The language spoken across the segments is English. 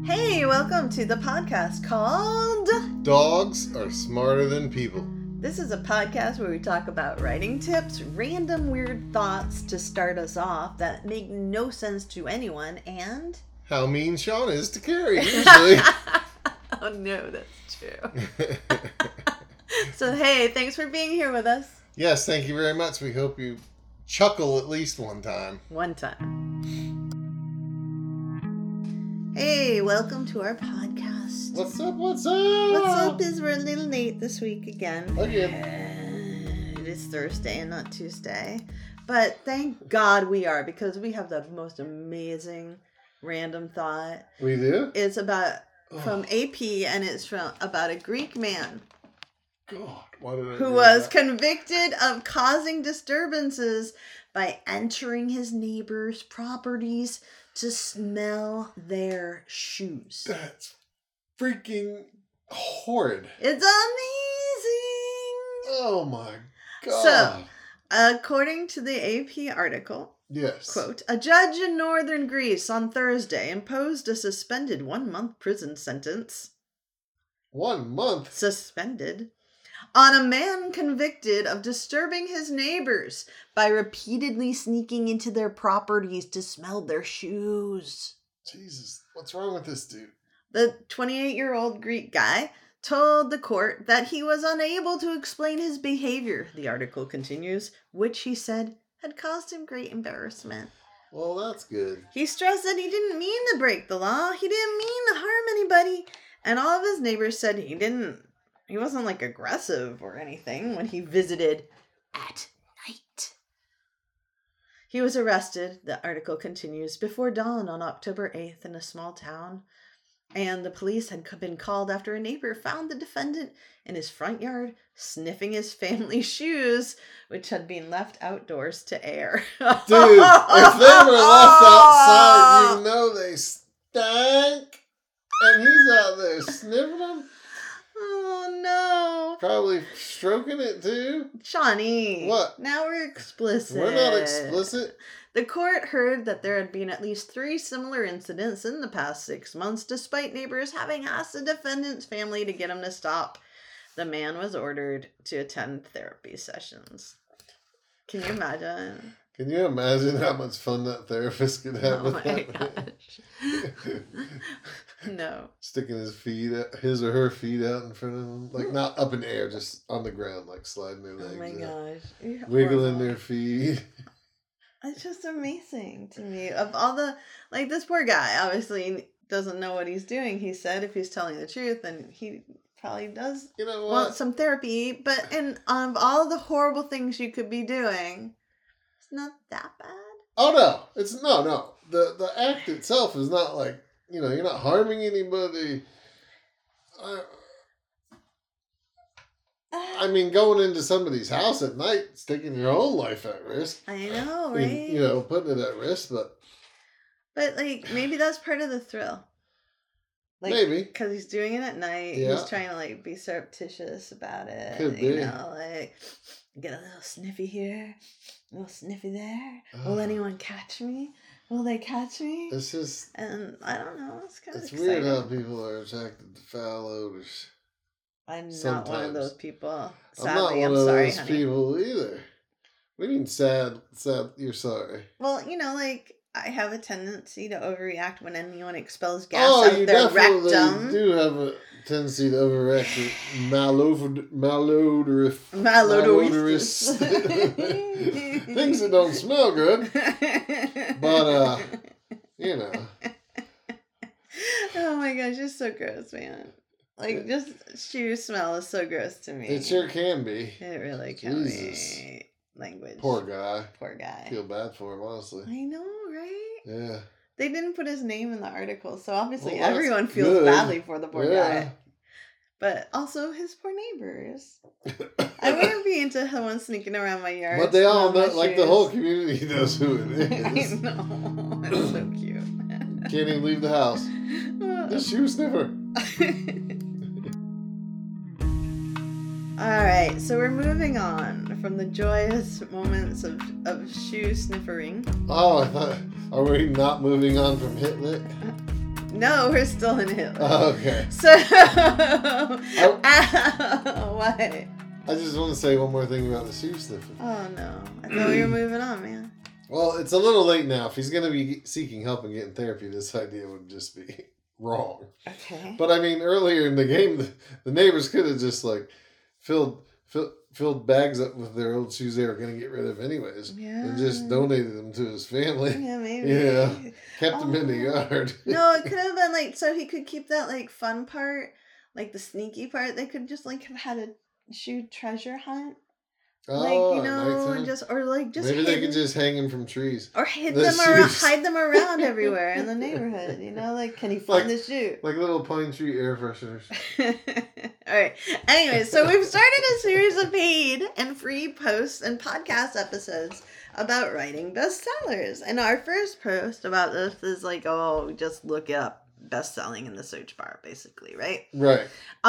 Hey, welcome to the podcast called Dogs Are Smarter Than People. This is a podcast where we talk about writing tips, random weird thoughts to start us off that make no sense to anyone, and how mean Sean is to Carrie, usually. Oh no, that's true. So hey, thanks for being here with us. Yes, thank you very much. We hope you chuckle at least one time. One time. Hey, welcome to our podcast. What's up? What's up is we're a little late this week again. Again. It is Thursday and not Tuesday. But thank God we are, because we have the most amazing random thought. We do? It's from AP, and it's about a Greek man God, why did I who do was that? convicted of causing disturbances by entering his neighbors' properties to smell their shoes. That's freaking horrid. It's amazing! Oh my God. So, according to the AP article, yes. quote, a judge in northern Greece on Thursday imposed a suspended 1-month prison sentence. 1 month? Suspended. On a man convicted of disturbing his neighbors by repeatedly sneaking into their properties to smell their shoes. Jesus, what's wrong with this dude? The 28-year-old Greek guy told the court that he was unable to explain his behavior, the article continues, which he said had caused him great embarrassment. Well, that's good. He stressed that he didn't mean to break the law. He didn't mean to harm anybody. And all of his neighbors said he wasn't like aggressive or anything when he visited at night. He was arrested, the article continues, before dawn on October 8th in a small town. And the police had been called after a neighbor found the defendant in his front yard sniffing his family's shoes, which had been left outdoors to air. Dude, if they were left outside, you know they stank. And he's out there sniffing them. Oh, no. Probably stroking it, too. Shawnee. What? Now we're explicit. We're not explicit. The court heard that there had been at least 3 similar incidents in the past 6 months, despite neighbors having asked the defendant's family to get him to stop. The man was ordered to attend therapy sessions. Can you imagine? Can you imagine how much fun that therapist could have Oh with my that? gosh. No. Sticking his or her feet out in front of them. Like, not up in the air, just on the ground, like sliding their legs Oh my out. gosh. You're Wiggling horrible. their feet. It's just amazing to me. Of all the, like, this poor guy obviously doesn't know what he's doing. He said if he's telling the truth, then he probably does You know what? want some therapy. But of all the horrible things you could be doing, it's not that bad. Oh, no. It's no. The act itself is not like, you're not harming anybody. I mean, going into somebody's house at night, it's taking your own life at risk. I know, I right? mean, putting it at risk, but But, like, maybe that's part of the thrill. Like, maybe. because he's doing it at night. Yeah. He's trying to, like, be surreptitious about it. Could be. Like, get a little sniffy here, a little sniffy there. Will anyone catch me? Will they catch me? It's just, And I don't know. It's kind of it's exciting. weird how people are attracted to foul odors. I'm not one of sometimes. those people. I'm Sadly, not one I'm of sorry, those honey. people either. We mean sad, you're sorry. Well, like, I have a tendency to overreact when anyone expels gas Oh, out you their definitely rectum. do have a tendency to overreact with malodorous things that don't smell good. But, Oh my gosh, you're so gross, man. Like, just shoe smell is so gross to me. It sure can be. It really can Jesus. be. Language. Poor guy. Poor guy. Feel bad for him, honestly. I know, right? Yeah. They didn't put his name in the article, so obviously Well, that's everyone feels good. badly for the poor Yeah. guy. But also his poor neighbors. I wouldn't be into someone sneaking around my yard. But they all know, smelling my like the shoes. whole community knows who it is. I know. It's so cute. Can't even leave the house. The shoe sniffer. Alright, so we're moving on from the joyous moments of shoe sniffering. Oh, I thought, are we not moving on from Hitler? No, we're still in Hitler. Oh, okay. So, what? I just want to say one more thing about the shoe sniffing. Oh no, I thought we were moving on, man. Well, it's a little late now. If he's going to be seeking help and getting therapy, this idea would just be wrong. Okay. But I mean, earlier in the game, the neighbors could have just like filled bags up with their old shoes they were going to get rid of anyways, and just donated them to his family. Yeah, maybe. Yeah, kept them in the yard. No, it could have been like so he could keep that like fun part, like the sneaky part. They could just like have had a shoe treasure hunt. Like, you know, just maybe they could just hang them from trees. Or hide them around everywhere in the neighborhood, you know, like can he find the shoe? Like little pine tree air fresheners. Alright. Anyway, so we've started a series of paid and free posts and podcast episodes about writing bestsellers. And our first post about this is like, just look up best-selling in the search bar, basically, right? Right.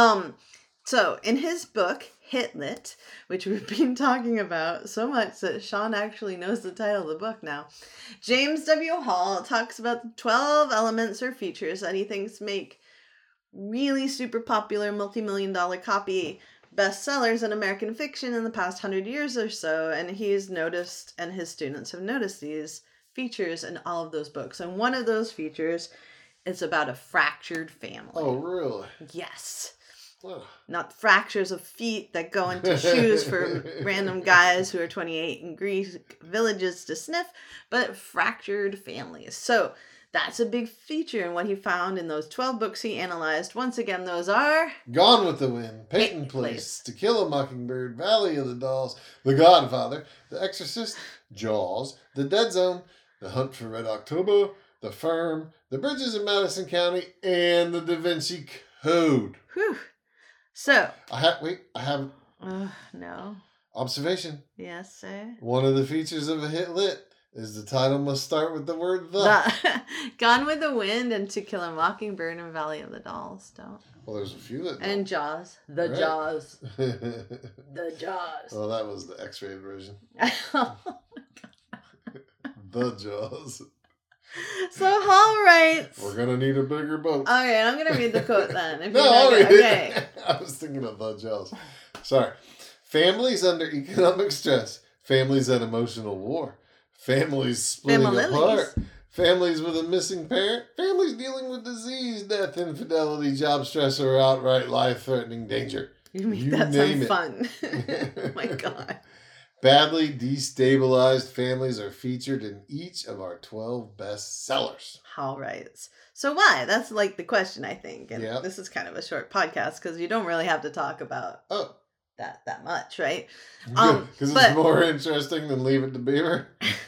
So, in his book, Hit Lit, which we've been talking about so much that Sean actually knows the title of the book now, James W. Hall talks about the 12 elements or features that he thinks make really super popular multi-million-dollar copy bestsellers in American fiction in the past 100 years or so, and he's noticed, and his students have noticed these features in all of those books. And one of those features is about a fractured family. Oh, really? Yes. Oh. Not fractures of feet that go into shoes for random guys who are 28 in Greek villages to sniff, but fractured families. So that's a big feature in what he found in those 12 books he analyzed. Once again, those are Gone with the Wind, Peyton Place, To Kill a Mockingbird, Valley of the Dolls, The Godfather, The Exorcist, Jaws, The Dead Zone, The Hunt for Red October, The Firm, The Bridges in Madison County, and The Da Vinci Code. Whew. So. I have. No. Observation. Yes, sir. One of the features of a hit lit is the title must start with the word the. Gone with the Wind and To Kill a Mockingbird and Valley of the Dolls don't. Well, there's a few that don't. And Jaws. The right. Jaws. The Jaws. Well, that was the X-rated version. The Jaws. So Hall writes, we're gonna need a bigger boat. Okay, I'm gonna read the quote then. Okay. I was thinking of The Jaws. Sorry. Families under economic stress. Families at emotional war. Families splitting apart. Families with a missing parent. Families dealing with disease, death, infidelity, job stress, or outright life-threatening danger. You make that sound fun. Oh my God. Badly destabilized families are featured in each of our 12 bestsellers. Hall writes. So why? That's like the question, I think. And yep. This is kind of a short podcast because you don't really have to talk about that much, right? Because it's more interesting than Leave It to Beaver.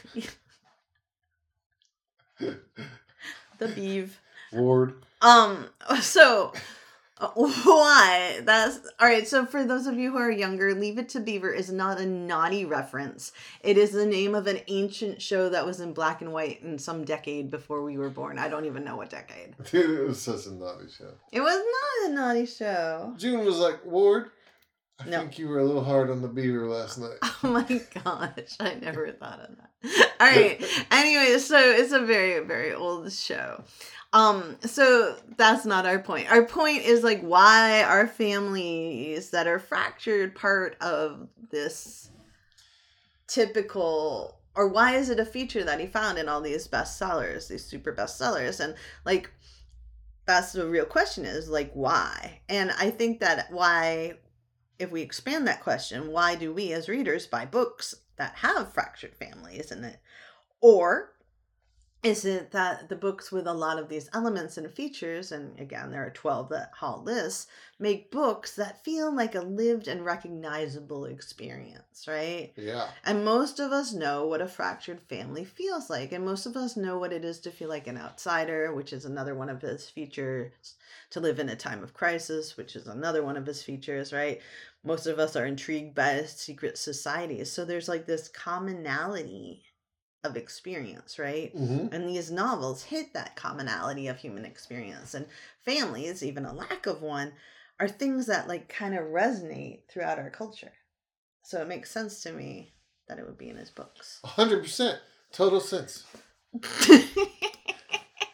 The Beav. Ward. So why? That's all right. So for those of you who are younger, Leave It to Beaver is not a naughty reference. It is the name of an ancient show that was in black and white in some decade before we were born. I don't even know what decade. Dude, it was such a naughty show. It was not a naughty show. June was like, Ward, I think you were a little hard on the beaver last night. Oh my gosh, I never thought of that. All right. Anyway, so it's a very, very old show. So that's not our point. Our point is like, why are families that are fractured part of this typical, or why is it a feature that he found in all these bestsellers, these super bestsellers? And like, that's the real question is like, why? And I think that why, if we expand that question, why do we as readers buy books that have fractured families in it? Or is it that the books with a lot of these elements and features, and again, there are 12 that Hall lists, make books that feel like a lived and recognizable experience, right? Yeah. And most of us know what a fractured family feels like. And most of us know what it is to feel like an outsider, which is another one of his features. To live in a time of crisis, which is another one of his features, right? Most of us are intrigued by secret societies. So there's like this commonality of experience, right? Mm-hmm. And these novels hit that commonality of human experience. And families, even a lack of one, are things that like kind of resonate throughout our culture. So it makes sense to me that it would be in his books. 100%. Total sense.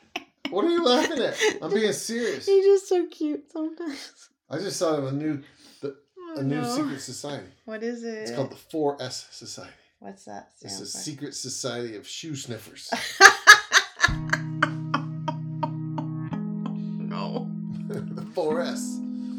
What are you laughing at? I'm being serious. He's just so cute sometimes. I just thought of a new secret society. What is it? It's called the 4S Society. What's that? It's a secret society of shoe sniffers. No. The 4S.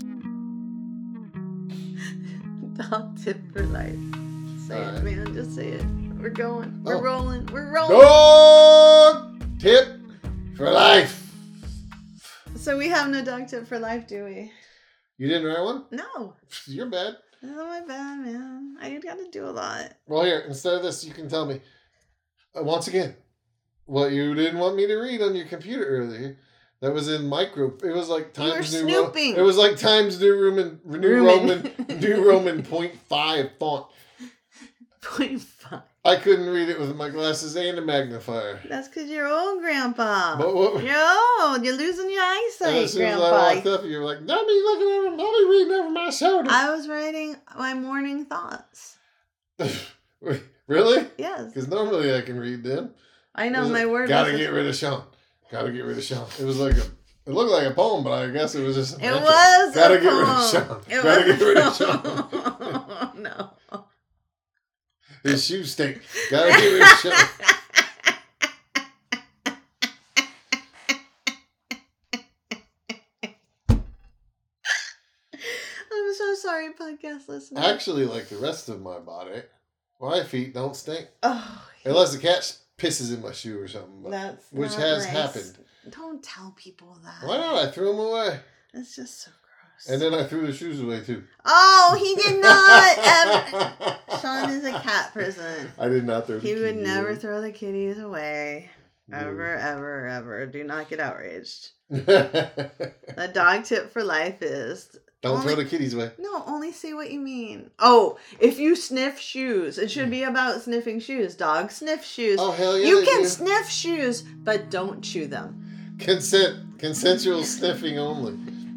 Dog tip for life. Say All it, right. man. Just say it. We're going. We're Oh. rolling. We're rolling. Dog tip for life. So we have no dog tip for life, do we? You didn't write one? No. You're bad. Oh, my bad, man. I got to do a lot. Well, here, instead of this, you can tell me, once again, what you didn't want me to read on your computer earlier. That was in micro. It was like Times New Roman. snooping. It was like Times New Roman, New Roman 0.5 font. 0.5. I couldn't read it with my glasses and a magnifier. That's because you're old, Grandpa. But what? You're old. You're losing your And eyesight, as soon as Grandpa. I walked up, you were like, "Don't be looking over, don't be reading over my shoulder." I was writing my morning thoughts. Really? Yes. Because normally I can read them. I know my word. Gotta was- get rid of Sean. Gotta get rid of Sean. It was like it looked like a poem, but I guess it was just. It was. Gotta a get rid of poem. Sean. It Gotta was get rid a of Sean. poem. No. His shoes stink. Gotta get rid of Sean. I'm so sorry, podcast listeners. Actually, like the rest of my body, my feet don't stink Oh, unless the cat pisses in my shoe or something. that's which not has nice. happened. Don't tell people that. Why not? I threw them away, It's just so gross. and then I threw the shoes away too. Oh, he did not. Sean is a cat person. I did not throw. He the would keys never away. throw the kitties away. No. Ever, ever, ever. Do not get outraged. Don't The dog tip for life is throw the kitties away. no, only say what you mean. Oh, if you sniff shoes, it should be about sniffing shoes. Dogs sniff shoes. Oh hell yeah! you they can do. sniff shoes, but don't chew them. Consensual sniffing only.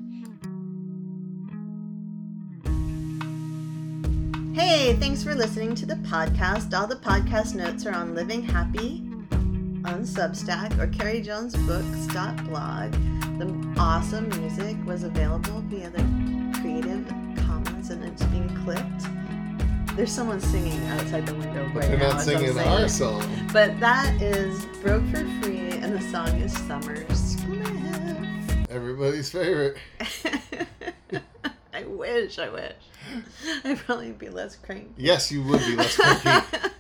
Hey, thanks for listening to the podcast. All the podcast notes are on Living Happy on Substack or CarrieJonesBooks.blog. The awesome music was available via the Creative Commons and it's being clipped. There's someone singing outside the window right They're now. not as I'm singing saying our it. song. But that is Broke for Free and the song is Summer Spliff. Everybody's favorite. I wish. I'd probably be less cranky. Yes, you would be less cranky.